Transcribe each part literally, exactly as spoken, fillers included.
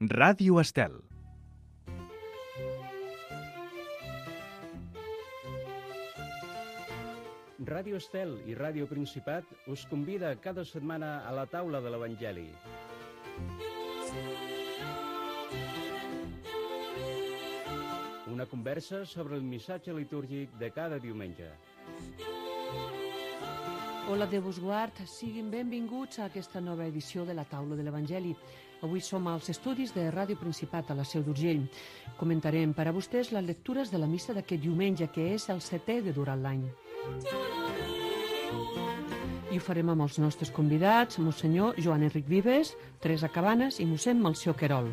Ràdio Estel. Ràdio Estel i Ràdio Principat us convida cada setmana a la taula de l'Evangeli. Una conversa sobre el missatge litúrgic de cada diumenge. Hola, Déu vos guard, siguin benvinguts a aquesta nova edició de la taula de l'Evangeli. Avui som als estudis de Ràdio Principat a la Seu d'Urgell. Comentarem per a vostès les lectures de la missa d'aquest diumenge, que és el setè de durant l'any. I ho farem amb els nostres convidats, Monsenyor Joan Enric Vives, Teresa Cabanes i mossèn Melcior Querol.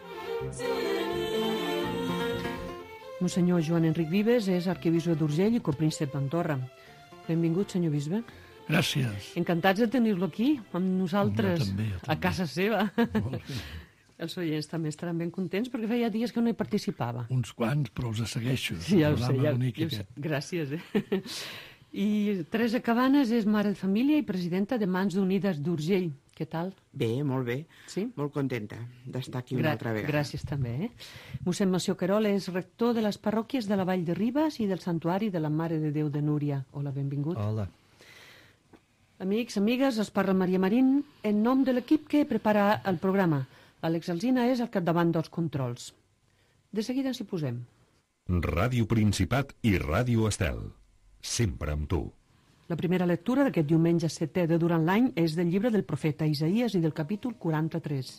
Monsenyor Joan Enric Vives és arquebisbe d'Urgell i copríncep d'Andorra. Benvingut, senyor bisbe. Gràcies. Encantats de tenir-lo aquí, amb nosaltres, jo també, jo també. a casa seva. Molt bé. Els oients també estaran ben contents, perquè feia dies que no hi participava. Uns quants, però els segueixo. Sí, ja ho sé. Ja, bonic, ja ho sé. Gràcies. Eh? I Teresa Cabanes és mare de família i presidenta de Mans Unides d'Urgell. Què tal? Bé, molt bé. Sí? Molt contenta d'estar aquí una Gra altra vegada. Gràcies també. Eh? Mossèn Melcior Querol és rector de les parròquies de la Vall de Ribes i del Santuari de la Mare de Déu de Núria. Hola, benvingut. Hola. Amics, amigues, els parla Maria Marín en nom de l'equip que prepara el programa. Àlex Alsina és al capdavant dels controls. De seguida ens hi posem. Ràdio Principat i Ràdio Estel. Sempre amb tu. La primera lectura d'aquest diumenge setè de durant l'any és del llibre del profeta Isaïes i del capítol quaranta-tres.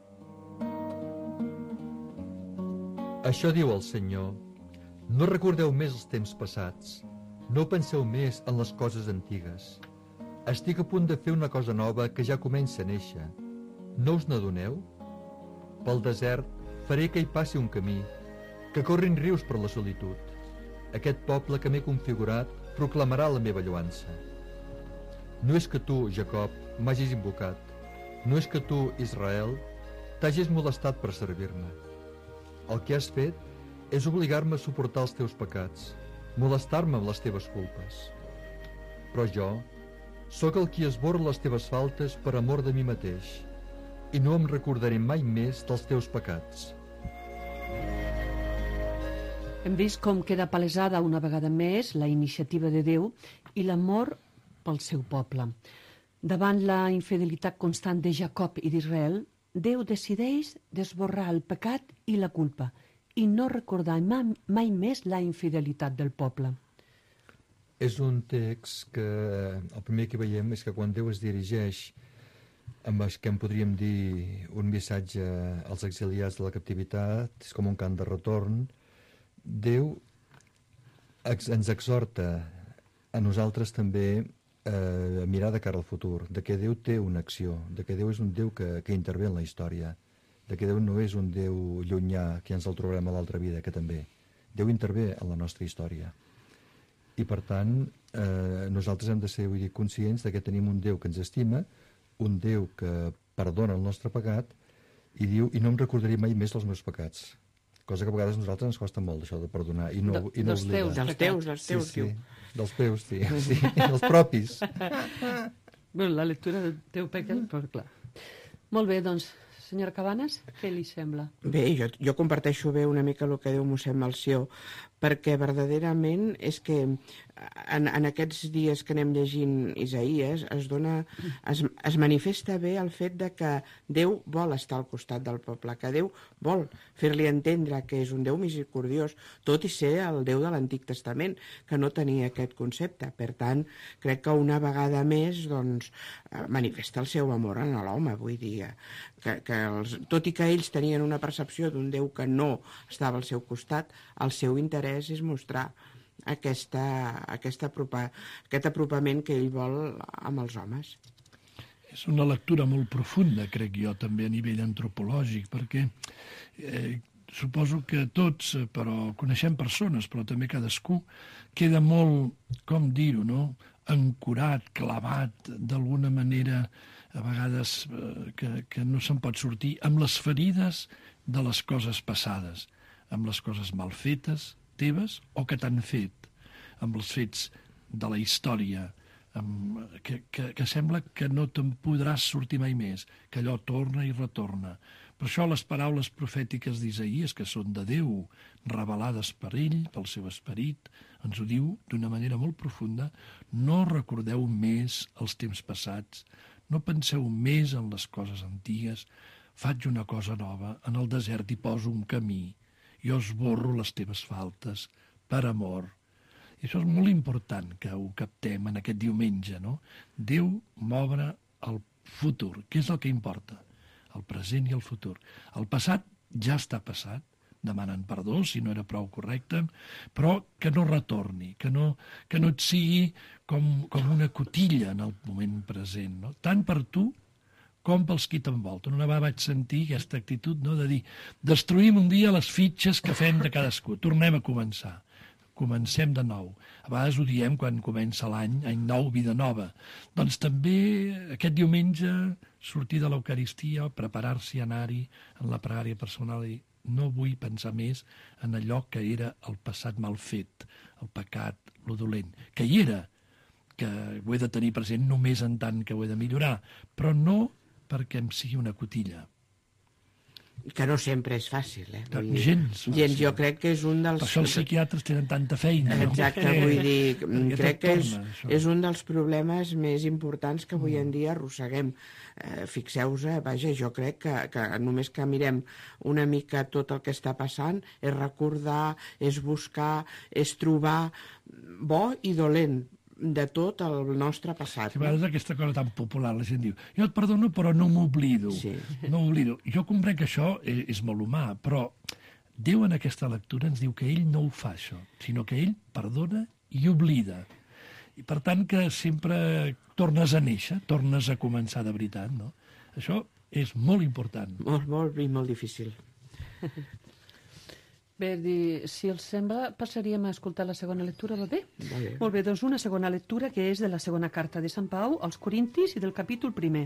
Això diu el Senyor: no recordeu més els temps passats, no penseu més en les coses antigues. Estic a punt de fer una cosa nova que ja comença a néixer. No us n'adoneu? Pel desert faré que hi passi un camí, que corrin rius per la solitud. Aquest poble que m'he configurat proclamarà la meva lloança. No és que tu, Jacob, m'hagis invocat. No és que tu, Israel, t'hagis molestat per servir-me. El que has fet és obligar-me a suportar els teus pecats, molestar-me amb les teves culpes. Però jo sóc el qui esborra les teves faltes per amor de mi mateix, i no em recordaré mai més dels teus pecats. Hem vist com queda palesada una vegada més la iniciativa de Déu i l'amor pel seu poble. Davant la infidelitat constant de Jacob i d'Israel, Déu decideix d'esborrar el pecat i la culpa i no recordar mai, mai més la infidelitat del poble. És un text que el primer que veiem és que quan Déu es dirigeix amb el que en podríem dir un missatge als exiliats de la captivitat, és com un cant de retorn. Déu ens exhorta a nosaltres també a mirar de cara al futur, de que Déu té una acció, de que Déu és un Déu que, que intervé en la història, de que Déu no és un Déu llunyà que ens el trobarem a l'altra vida, que també. Déu intervé en la nostra història. I per tant, eh, nosaltres hem de ser, vull dir, conscients de que tenim un Déu que ens estima, un Déu que perdona el nostre pecat, i diu, i no em recordaré mai més els meus pecats. Cosa que a vegades a nosaltres ens costa molt, això de perdonar i no, de, i no dels oblidar. teus, dels teus, dels teus, sí, diu. sí, dels teus, sí, sí, dels propis. Bueno, la lectura del teu pecat, però clar. Molt bé, doncs, senyora Cabanes, què li sembla? Bé, jo, jo comparteixo bé una mica el que diu mossèn Melcior, perquè verdaderament és que en, en aquests dies que anem llegint Isaïes es, dona, es, es manifesta bé el fet de que Déu vol estar al costat del poble, que Déu vol fer-li entendre que és un Déu misericordiós, tot i ser el Déu de l'Antic Testament, que no tenia aquest concepte. Per tant, crec que una vegada més doncs, manifesta el seu amor en l'home, vull dir, que, que els, tot i que ells tenien una percepció d'un Déu que no estava al seu costat, el seu interès és mostrar aquesta, aquesta apropa, aquest apropament que ell vol amb els homes. És una lectura molt profunda, crec jo, també a nivell antropològic, perquè eh, suposo que tots, però coneixem persones, però també cadascú, queda molt, com dir-ho, no?, ancorat, clavat, d'alguna manera, a vegades eh, que, que no se'n pot sortir, amb les ferides de les coses passades, amb les coses mal fetes, teves o que t'han fet, amb els fets de la història, amb, que, que, que sembla que no te'n podràs sortir mai més, que allò torna i retorna. Per això les paraules profètiques d'Isaïes, que són de Déu, revelades per ell, pel seu esperit, ens ho diu d'una manera molt profunda: no recordeu més els temps passats, no penseu més en les coses antigues, faig una cosa nova, en el desert hi poso un camí, jo esborro les teves faltes, per amor. I això és molt important que ho captem en aquest diumenge, no? Déu m'obre el futur, que és el que importa, el present i el futur. El passat ja està passat, demanen perdó si no era prou correcte, però que no retorni, que no, que no et sigui com, com una cotilla en el moment present, no? Tant per tu com pels qui t'envolten. Una vegada vaig sentir aquesta actitud, no?, de dir, destruïm un dia les fitxes que fem de cadascú, tornem a començar. Comencem de nou. A vegades ho diem quan comença l'any, any nou, vida nova. Doncs també aquest diumenge sortir de l'Eucaristia, preparar-s'hi a anar-hi en la pregària personal i no vull pensar més en allò que era el passat mal fet, el pecat, lo dolent, que hi era, que ho he de tenir present només en tant que ho he de millorar, però no perquè em sigui una cotilla. Que no sempre és fàcil, eh? Vull dir, gens fàcil. Gens, jo crec que és un dels... Per això els psiquiatres tenen tanta feina. No? Exacte, vull dir, crec que és, torna, és un dels problemes més importants que avui en dia arrosseguem. Eh, Fixeu-vos, eh, vaja, jo crec que, que només que mirem una mica tot el que està passant, és recordar, és buscar, és trobar bo i dolent de tot el nostre passat. Si a vegades aquesta cosa tan popular, la gent diu, jo et perdono però no m'oblido. Sí. No m'oblido. Jo comprenc que això és, és molt humà, però Déu en aquesta lectura ens diu que ell no ho fa això, sinó que ell perdona i oblida. I per tant que sempre tornes a néixer, tornes a començar de veritat, no? Això és molt important. Molt, molt i molt difícil. Bé, dir, si els sembla, passaríem a escoltar la segona lectura, va bé? Va bé. Molt bé, doncs una segona lectura que és de la segona carta de Sant Pau als Corintis i del capítol primer.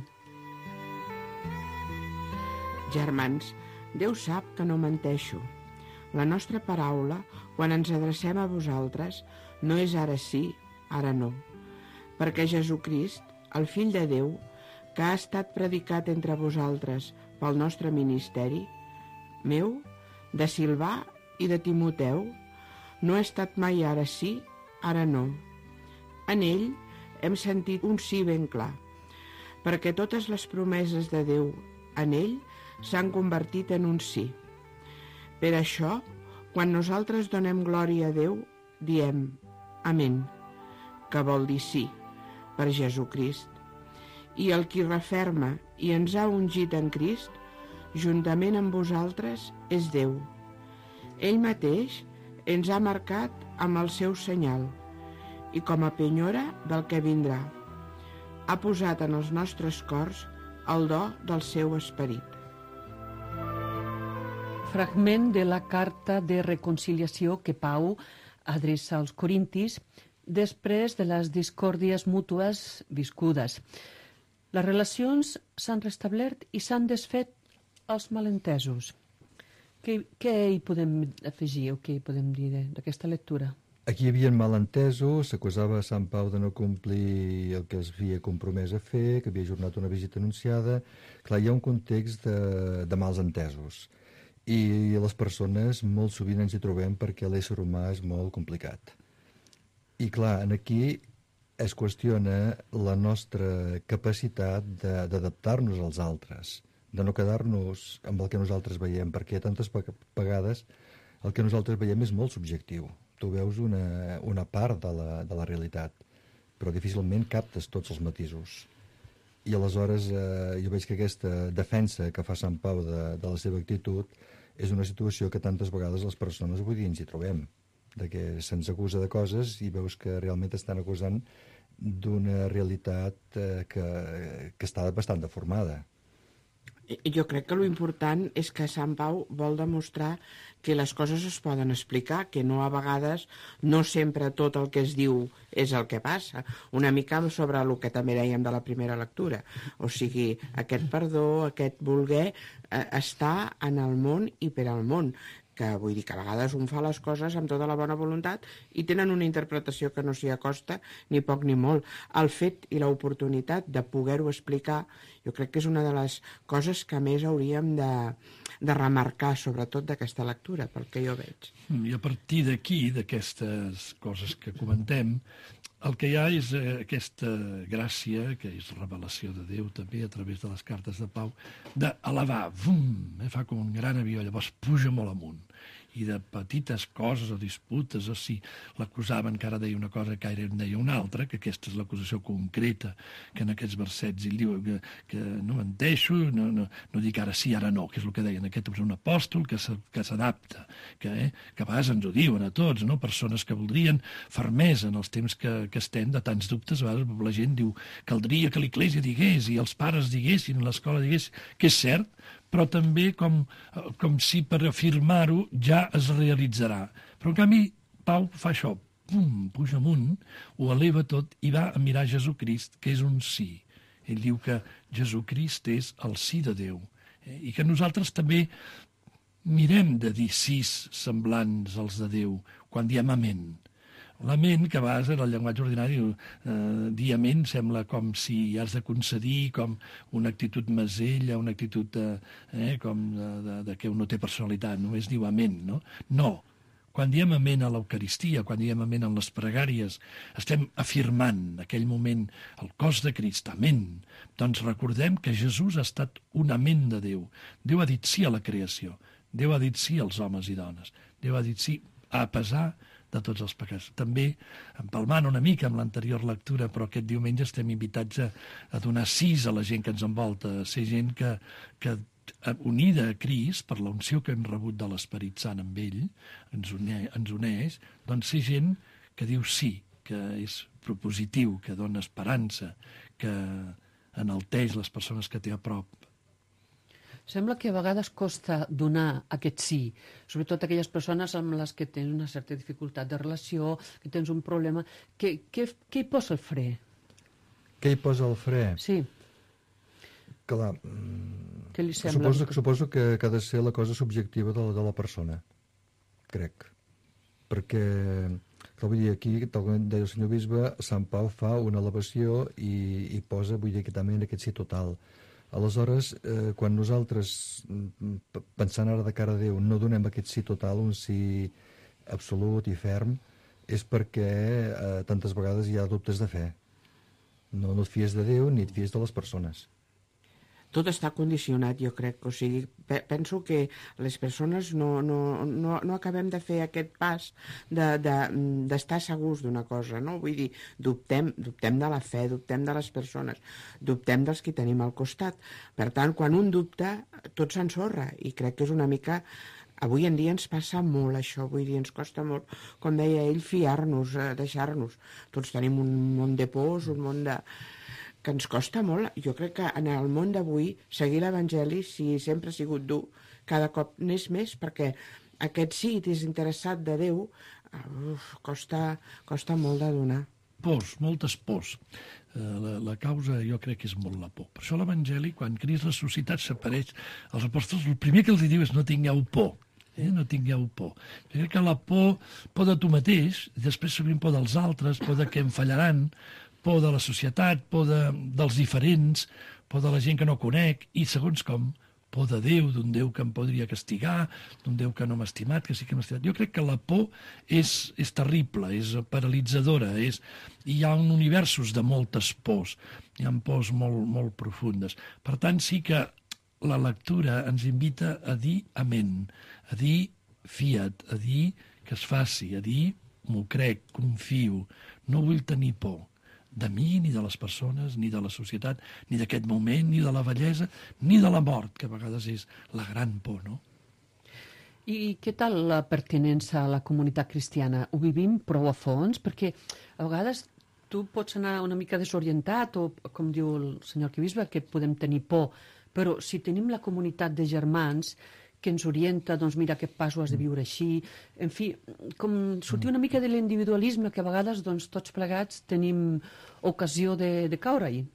Germans, Déu sap que no menteixo. La nostra paraula, quan ens adrecem a vosaltres, no és ara sí, ara no. Perquè Jesucrist, el Fill de Déu, que ha estat predicat entre vosaltres pel nostre ministeri, meu, de Silvà i de Timoteu, no ha estat mai ara sí, ara no. En ell hem sentit un sí ben clar, perquè totes les promeses de Déu en ell s'han convertit en un sí. Per això, quan nosaltres donem glòria a Déu, diem Amén, que vol dir sí, per Jesucrist. I el qui referma i ens ha ungit en Crist, juntament amb vosaltres, és Déu. Ell mateix ens ha marcat amb el seu senyal i com a penyora del que vindrà. Ha posat en els nostres cors el do del seu esperit. Fragment de la carta de reconciliació que Pau adreça als Corintis després de les discòrdies mútues viscudes. Les relacions s'han restablert i s'han desfet els malentesos. Què, què hi podem afegir o què hi podem dir d'aquesta lectura? Aquí hi havia malentesos, s'acusava a Sant Pau de no complir el que es havia compromès a fer, que havia ajornat una visita anunciada. Clar, hi ha un context de, de mals entesos. I les persones molt sovint ens hi trobem perquè l'ésser humà és molt complicat. I clar, aquí es qüestiona la nostra capacitat d'adaptar-nos als altres, de no quedar-nos amb el que nosaltres veiem, perquè tantes vegades el que nosaltres veiem és molt subjectiu. Tu veus una, una part de la, de la realitat, però difícilment captes tots els matisos. I aleshores eh, jo veig que aquesta defensa que fa Sant Pau de, de la seva actitud és una situació que tantes vegades les persones avui dia ens hi trobem, de que se'ns acusa de coses i veus que realment estan acusant d'una realitat eh, que, que està bastant deformada. Jo crec que l'important és que Sant Pau vol demostrar que les coses es poden explicar, que no a vegades, no sempre tot el que es diu és el que passa. Una mica sobre el que també dèiem de la primera lectura. O sigui, aquest perdó, aquest voler, eh, està en el món i per al món. que vull dir que a vegades un fa les coses amb tota la bona voluntat i tenen una interpretació que no s'hi acosta ni poc ni molt. El fet i l'oportunitat de poder-ho explicar jo crec que és una de les coses que més hauríem de, de remarcar, sobretot d'aquesta lectura, pel que jo veig. I a partir d'aquí, d'aquestes coses que comentem, el que hi ha és eh, aquesta gràcia, que és revelació de Déu també a través de les cartes de Pau, d'elevar, vum, eh, fa com un gran avió, llavors puja molt amunt. I de petites coses o disputes, o si l'acusaven que ara deia una cosa que ara en deia una altra, que aquesta és l'acusació concreta, que en aquests versets ell diu que, que no menteixo, no, no, no dic ara sí, ara no, que és el que deien, aquest és un apòstol que s'adapta, que, eh, que a vegades ens ho diuen a tots, no? Persones que voldrien fermesa en els temps que, que estem de tants dubtes, a vegades la gent diu caldria que l'Església digués i els pares diguessin, l'escola digués, que és cert, però també com, com si per afirmar-ho ja es realitzarà. Però en canvi Pau fa això, pum, puja amunt, ho eleva tot i va a mirar Jesucrist, que és un sí. Ell diu que Jesucrist és el sí de Déu, eh? I que nosaltres també mirem de dir sís semblants als de Déu quan diem amén. L'amén, que a vegades en el llenguatge ordinari, eh, dir amén sembla com si has de concedir com una actitud mesella, una actitud de, eh, com de, de, de que un no té personalitat, només diu amén, no? No. Quan diem amén a l'Eucaristia, quan diem amén en les pregàries, estem afirmant aquell moment el cos de Crist, amén. Doncs recordem que Jesús ha estat un amén de Déu. Déu ha dit sí a la creació, Déu ha dit sí als homes i dones, Déu ha dit sí a pesar de tots els pecats. També, empalmant una mica amb l'anterior lectura, però aquest diumenge estem invitats a, a donar sis a la gent que ens envolta, a ser gent que, que unida a Crist, per l'unció que hem rebut de l'Esperit Sant amb ell, ens, une, ens uneix, doncs ser gent que diu sí, que és propositiu, que dona esperança, que enalteix les persones que té a prop. Sembla que a vegades costa donar aquest sí, sobretot aquelles persones amb les que tens una certa dificultat de relació, que tens un problema. Què, què, què hi posa el fre? Què hi posa el fre? Sí. Clar, què li sembla? Suposo, suposo que, que ha de ser la cosa subjectiva de la, de la persona, crec. Perquè, clar, vull dir, aquí, tal com deia el senyor bisbe, Sant Pau fa una elevació i, i posa, vull dir, que també en aquest sí total. Aleshores, eh, quan nosaltres, pensant ara de cara a Déu, no donem aquest sí total, un sí absolut i ferm, és perquè eh, tantes vegades hi ha dubtes de fe. No, no et fies de Déu ni et fies de les persones. Tot està condicionat, jo crec. O sigui, penso que les persones no, no, no, no acabem de fer aquest pas d'estar de, de, segurs d'una cosa, no? Vull dir, dubtem, dubtem de la fe, dubtem de les persones, dubtem dels que tenim al costat. Per tant, quan un dubta, tot s'ensorra, i crec que és una mica... Avui en dia ens passa molt això, vull dir, ens costa molt, com deia ell, fiar-nos, deixar-nos. Tots tenim un món de pors, un món de... que ens costa molt. Jo crec que en el món d'avui seguir l'Evangeli, si sempre ha sigut dur, cada cop n'és més, perquè aquest sí desinteressat de Déu uf, costa, costa molt de donar. Pors, moltes pors. La, la causa jo crec que és molt la por. Per això l'Evangeli, quan Crist ressuscitat s'apareix als apòstols, el primer que els diu és no tingueu por. Eh? No tingueu por. Jo crec que la por, por de tu mateix, i després sovint por dels altres, por de que em fallaran, por de la societat, por de, dels diferents, por de la gent que no conec, i segons com, por de Déu, d'un Déu que em podria castigar, d'un Déu que no m'ha estimat, que sí que m'ha estimat. Jo crec que la por és, és terrible, és paralitzadora, és... hi ha un universos de moltes pors, hi ha pors molt, molt profundes. Per tant, sí que la lectura ens invita a dir amén, a dir fiat, a dir que es faci, a dir m'ho crec, confio, no vull tenir por de mi, ni de les persones, ni de la societat, ni d'aquest moment, ni de la vellesa, ni de la mort, que a vegades és la gran por, no? I què tal la pertinença a la comunitat cristiana? Ho vivim prou a fons? Perquè a vegades tu pots anar una mica desorientat o, com diu el senyor arquebisbe, que podem tenir por, però si tenim la comunitat de germans que ens orienta, doncs mira, aquest pas ho has de viure així, en fi, com sortir una mica de l'individualisme que a vegades doncs, tots plegats tenim ocasió de, de caure-hi. Mm?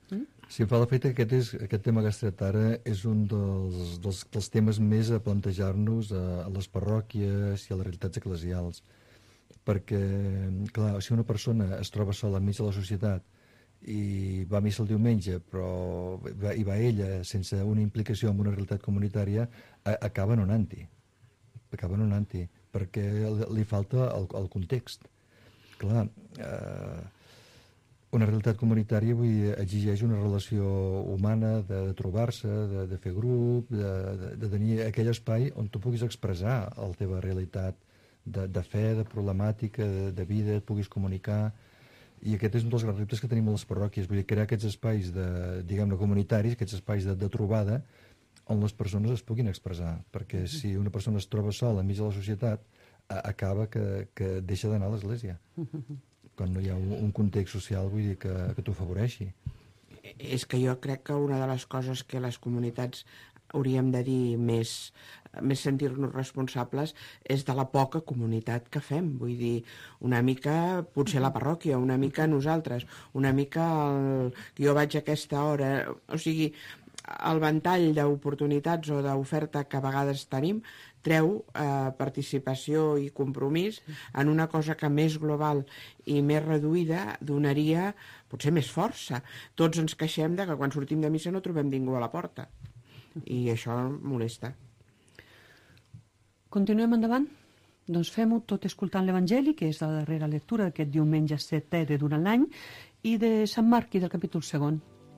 Si em fa l'efecte que aquest, és, aquest tema que has tret ara és un dels, dels, dels temes més a plantejar-nos a, a les parròquies i a les realitats eclesials. Perquè, clar, si una persona es troba sola enmig de la societat i va a missa el diumenge, però va, i va ella sense una implicació en una realitat comunitària, a, acaba anonant-hi. Acaba anonant-hi, perquè li, li falta el, el context. Clar, eh, una realitat comunitària vull dir, exigeix una relació humana de, de trobar-se, de, de fer grup, de, de, de tenir aquell espai on tu puguis expressar la teva realitat de, de fe, de problemàtica, de, de vida, et puguis comunicar. I aquest és un dels grans reptes que tenim a les parròquies, vull dir, crear aquests espais de, diguem-ne, comunitaris, aquests espais de, de trobada on les persones es puguin expressar, perquè si una persona es troba sola enmig de la societat, a, acaba que, que deixa d'anar a l'església, quan no hi ha un, un context social, vull dir, que, que t'ho afavoreixi. És que jo crec que una de les coses que les comunitats hauríem de dir més, més sentir-nos responsables és de la poca comunitat que fem. Vull dir, una mica potser la parròquia, una mica nosaltres, una mica el, jo vaig a aquesta hora, o sigui, el ventall d'oportunitats o d'oferta que a vegades tenim treu eh, participació i compromís en una cosa que més global i més reduïda donaria potser més força. Tots ens queixem de que quan sortim de missa no trobem ningú a la porta. I això molesta. Continuem endavant? Doncs fem-ho tot escoltant l'Evangeli, que és la darrera lectura d'aquest diumenge setè de durant l'any, i de Sant Marc i del capítol segon.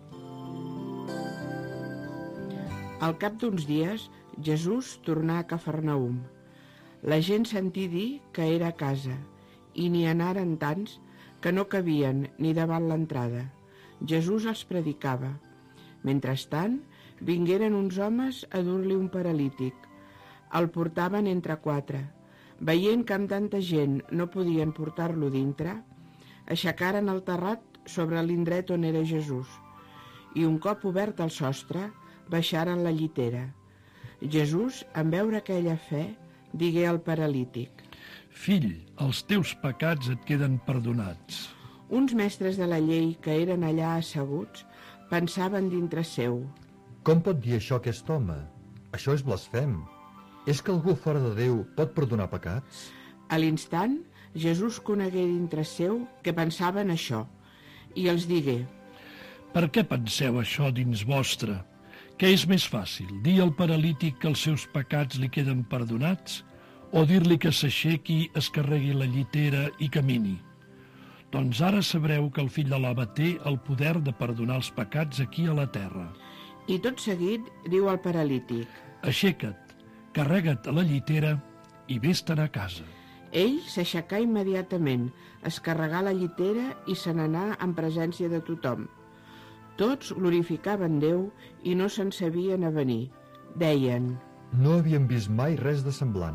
Al cap d'uns dies, Jesús tornà a Cafarnaum. La gent sentí dir que era a casa, i n'hi anaren tants que no cabien ni davant l'entrada. Jesús els predicava. Mentrestant, vingueren uns homes a dur-li un paralític. El portaven entre quatre. Veient que amb tanta gent no podien portar-lo dintre, aixecaren el terrat sobre l'indret on era Jesús i un cop obert el sostre, baixaren la llitera. Jesús, en veure aquella fe, digué al paralític: Fill, els teus pecats et queden perdonats. Uns mestres de la llei que eren allà asseguts pensaven dintre seu: Com pot dir això aquest home? Això és blasfem. És que algú fora de Déu pot perdonar pecats? A l'instant, Jesús conegué dintre seu que pensaven això, i els digué: Per què penseu això dins vostre? Què és més fàcil, dir al paralític que els seus pecats li queden perdonats o dir-li que s'aixequi, es carregui la llitera i camini? Doncs ara sabreu que el fill de l'home té el poder de perdonar els pecats aquí a la terra. I tot seguit diu al paralític: Aixeca't, carrega't a la llitera i vés-te'n a casa. Ell s'aixecà immediatament, es carregà la llitera i se n'anà en presència de tothom. Tots glorificaven Déu i no se'n sabien avenir. Deien: No havíem vist mai res de semblant.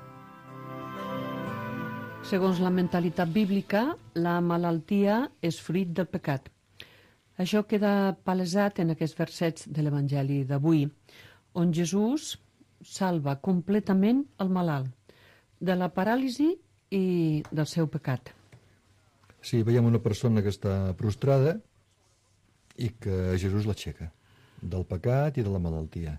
Segons la mentalitat bíblica, la malaltia és fruit del pecat. Això queda palesat en aquests versets de l'Evangeli d'avui, on Jesús salva completament el malalt de la paràlisi i del seu pecat. Sí, veiem una persona que està prostrada i que Jesús l'aixeca del pecat i de la malaltia.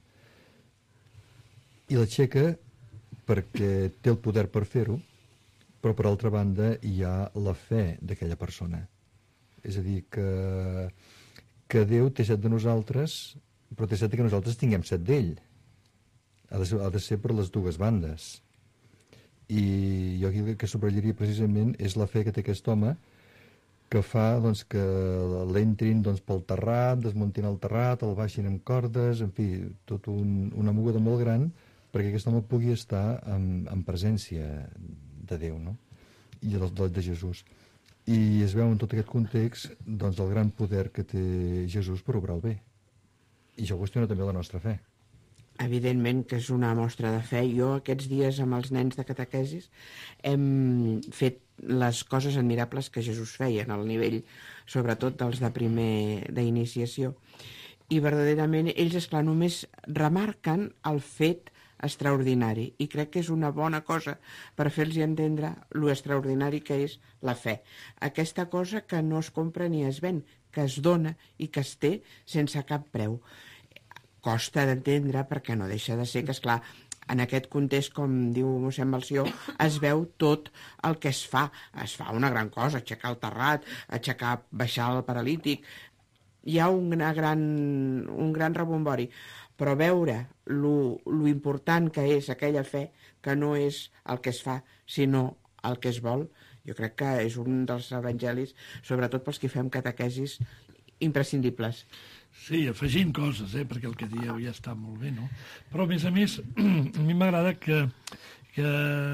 I l'aixeca perquè té el poder per fer-ho, però per altra banda hi ha la fe d'aquella persona. És a dir, que, que Déu té set de nosaltres, però té set que nosaltres tinguem set d'ell. Ha de ser, ha de ser per les dues bandes. I jo aquí el que subratllaria precisament és la fe que té aquest home, que fa doncs, que l'entrin doncs, pel terrat, desmuntin el terrat, el baixin amb cordes, en fi, tot un, una moguda molt gran perquè aquest home pugui estar en, en presència de Déu, no? I de, de, de Jesús. I es veu en tot aquest context doncs, el gran poder que té Jesús per obrar el bé. I això qüestiona també la nostra fe. Evidentment que és una mostra de fe. Jo aquests dies amb els nens de catequesis hem fet les coses admirables que Jesús feia en el nivell, sobretot dels de primer d'iniciació. I verdaderament ells, esclar, només remarquen el fet extraordinari, i crec que és una bona cosa per fer-los entendre lo extraordinari que és la fe. Aquesta cosa que no es compra ni es ven, que es dona i que es té sense cap preu. Costa d'entendre perquè no deixa de ser que, esclar, en aquest context, com diu mossèn Melcior, es veu tot el que es fa. Es fa una gran cosa, aixecar el terrat, aixecar, baixar el paralític. Hi ha un gran, un gran rebombori. Però veure lo, lo important que és aquella fe, que no és el que es fa, sinó el que es vol, jo crec que és un dels evangelis, sobretot pels que fem catequesis, imprescindibles. Sí, afegint coses, eh, perquè el que dieu ja està molt bé, no? Però, a més a més, a mi m'agrada que, que,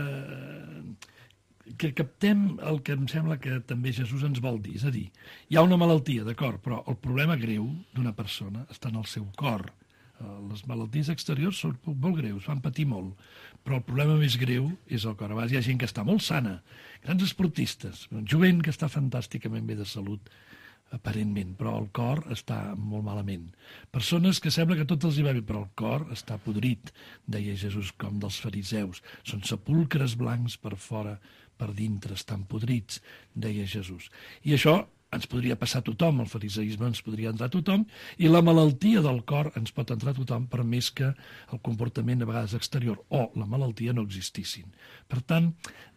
que captem el que em sembla que també Jesús ens vol dir. És a dir, hi ha una malaltia, d'acord, però el problema greu d'una persona està en el seu cor. Les malalties exteriors són molt greus, fan patir molt, però el problema més greu és el cor. A vegades hi ha gent que està molt sana, grans esportistes, jovent que està fantàsticament bé de salut, aparentment, però el cor està molt malament. Persones que sembla que tot els hi va bé, però el cor està podrit, deia Jesús, com dels fariseus. Són sepulcres blancs per fora, per dintre, estan podrits, deia Jesús. I això ens podria passar a tothom, el fariseisme ens podria entrar a tothom, i la malaltia del cor ens pot entrar a tothom, per més que el comportament a vegades exterior o la malaltia no existissin. Per tant,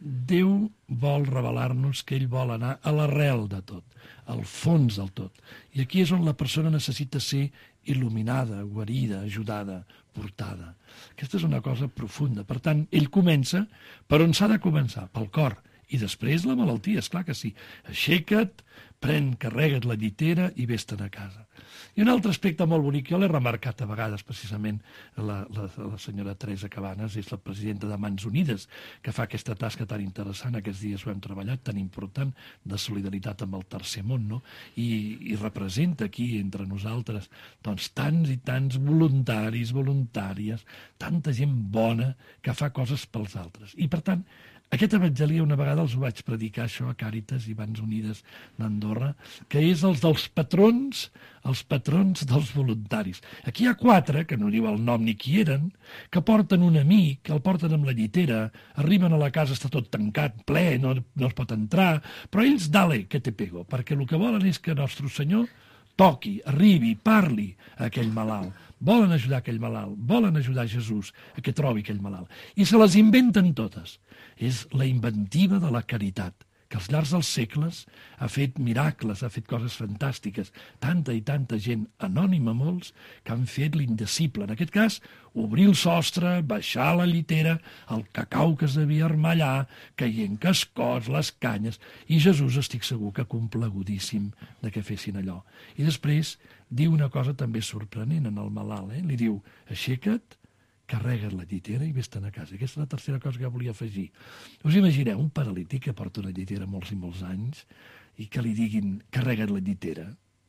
Déu vol revelar-nos que ell vol anar a l'arrel de tot, al fons del tot. I aquí és on la persona necessita ser il·luminada, guarida, ajudada, portada. Aquesta és una cosa profunda. Per tant, ell comença per on s'ha de començar, pel cor. I després la malaltia, és clar que sí. Aixeca't, pren, carrega't la llitera i vés-te'n a casa. I un altre aspecte molt bonic, jo l'he remarcat a vegades, precisament, la, la, la senyora Teresa Cabanes, és la presidenta de Mans Unides, que fa aquesta tasca tan interessant, aquests dies ho hem treballat, tan important, de solidaritat amb el tercer món, no? I, i representa aquí, entre nosaltres, doncs, tants i tants voluntaris, voluntàries, tanta gent bona que fa coses pels altres. I, per tant, aquest evangeli una vegada els ho vaig predicar, això, a Càritas i Mans Unides d'Andorra, que és els dels patrons, els patrons dels voluntaris. Aquí hi ha quatre, que no diu el nom ni qui eren, que porten un amic, el porten amb la llitera, arriben a la casa, està tot tancat, ple, no, no es pot entrar, però ells, dale, que te pego, perquè el que volen és que Nostre Senyor toqui, arribi, parli a aquell malalt. Volen ajudar aquell malalt, volen ajudar Jesús a que trobi aquell malalt. I se les inventen totes. És la inventiva de la caritat, que als llargs dels segles ha fet miracles, ha fet coses fantàstiques. Tanta i tanta gent, anònima molts, que han fet l'indecible. En aquest cas, obrir el sostre, baixar la llitera, el cacau que es devia armar allà, caient cascots, les canyes, i Jesús, estic segur que complagudíssim de que fessin allò. I després diu una cosa també sorprenent en el malalt, eh? Li diu, aixeca't, carrega't la llitera i vés-te'n a casa. Aquesta és la tercera cosa que volia afegir. Us imagineu un paralític que porta una llitera molts i molts anys i que li diguin, carrega't la llitera?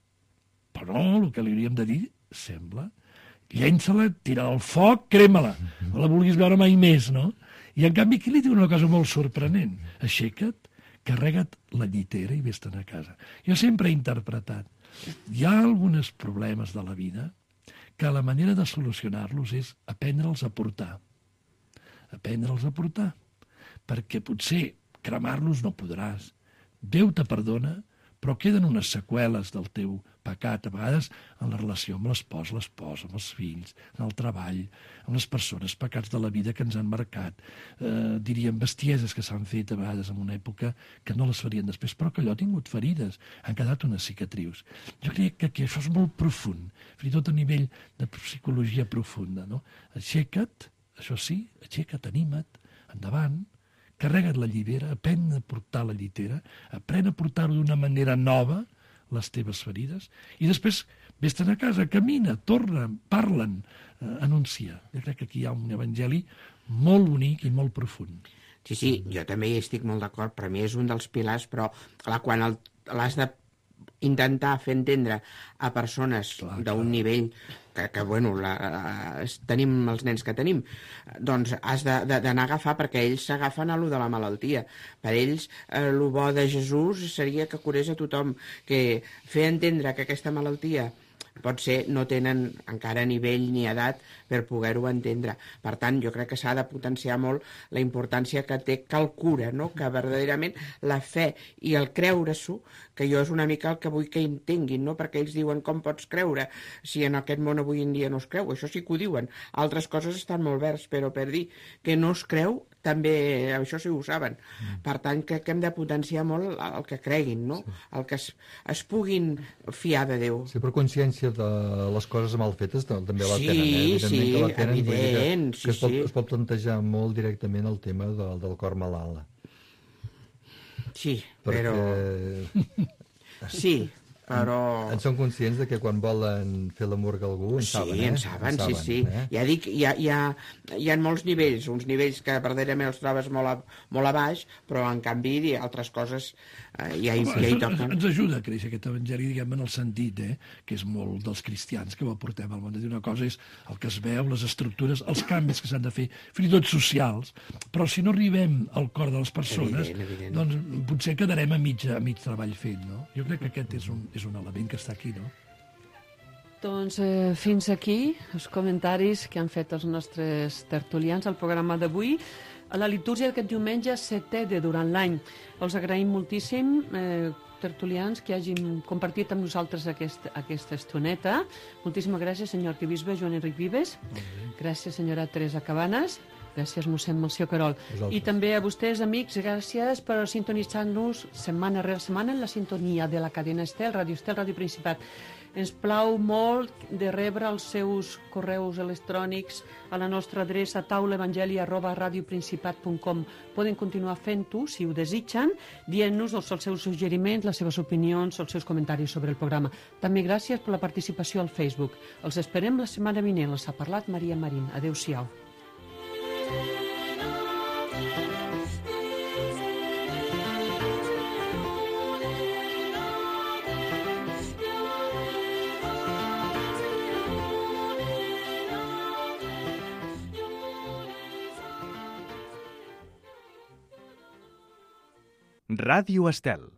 Però no, el que li hauríem de dir, sembla, llença-la, tira al foc, crema-la. No la vulguis veure mai més, no? I en canvi aquí li diu una cosa molt sorprenent. Aixeca't, carrega't la llitera i vés-te'n a casa. Jo sempre he interpretat, hi ha alguns problemes de la vida que la manera de solucionar-los és aprendre'ls a portar. Aprendre'ls a portar. Perquè potser cremar-los no podràs. Déu te perdona, però queden unes seqüeles del teu pecat, a vegades en la relació amb l'espòs, l'esposa, amb els fills, en el treball, amb les persones, pecats de la vida que ens han marcat, eh, diríem bestieses que s'han fet a vegades en una època que no les farien després, però que allò ha tingut ferides, han quedat unes cicatrius. Jo crec que, que això és molt profund, fins i tot a nivell de psicologia profunda, no? Aixeca't, això sí, aixeca't, anima't, endavant, carrega't la llitera, aprèn a portar la llitera, aprèn a portar-ho d'una manera nova, les teves ferides, i després vés-te'n a casa, camina, torna, parlen, eh, anuncia. Jo crec que aquí hi ha un evangeli molt bonic i molt profund. Sí, sí, jo també hi estic molt d'acord, per mi és un dels pilars, però clar, quan el, l'has de intentar fer entendre a persones d'un nivell que, que bueno, la, la, tenim els nens que tenim, doncs has d'anar a agafar, perquè ells s'agafen a lo de la malaltia. Per ells, eh, lo bo de Jesús seria que curés a tothom, que fer entendre que aquesta malaltia potser no tenen encara nivell ni edat per poder-ho entendre. Per tant, jo crec que s'ha de potenciar molt la importància que té que el cura, no? Que verdaderament la fe i el creure-s'ho, que jo és una mica el que vull que entenguin, no? Perquè ells diuen com pots creure si en aquest món avui en dia no es creu. Això sí que ho diuen. Altres coses estan molt verds, però per dir que no es creu també això sí ho saben. Mm. Per tant, crec que hem de potenciar molt el que creguin, no? Sí. El que es, es puguin fiar de Déu. Sí, però consciència de les coses mal fetes també la sí, tenen, eh? Evidentment sí, que la tenen, evident, que, sí, que es, pot, sí. es pot plantejar molt directament el tema del, del cor malalt. Sí, perquè... però... Sí, però... En són conscients de que quan volen fer l'amor a algú en sí, saben, eh? en saben, en saben, sí, sí. Eh? Ja dic, hi ha, hi, ha, hi ha molts nivells, uns nivells que verdaderament els trobes molt a, molt a baix, però en canvi hi ha altres coses eh, ja, hi, Home, ja hi ens, toquen. ens ajuda a créixer aquest evangeli, diguem, en el sentit, eh, que és molt dels cristians que ho aportem al món. De dir, una cosa és el que es veu, les estructures, els canvis que s'han de fer, fins i tot socials, però si no arribem al cor de les persones, Evident, evident. doncs potser quedarem a mig, a mig treball fet, no? Jo crec que aquest és un, és un element que està aquí, no? Doncs eh, fins aquí els comentaris que han fet els nostres tertulians al programa d'avui. A la litúrgia d'aquest diumenge setè de durant l'any. Els agraïm moltíssim, eh, tertulians, que hagin compartit amb nosaltres aquest, aquesta estoneta. Moltíssimes gràcies, senyor arquebisbe Joan Enric Vives. Gràcies, senyora Teresa Cabanes. Gràcies, mossèn Melcior Querol. Vosaltres. I també a vostès, amics, gràcies per sintonitzar-nos setmana rere setmana en la sintonia de la cadena Estel, Ràdio Estel, Ràdio Principat. Ens plau molt de rebre els seus correus electrònics a la nostra adreça taulaevangeli arroba radioprincipat punt com. Poden continuar fent-ho, si ho desitgen, dient-nos els seus suggeriments, les seves opinions, els seus comentaris sobre el programa. També gràcies per la participació al Facebook. Els esperem la setmana vinent. Els ha parlat Maria Marín. Adéu-siau. Ràdio Estel.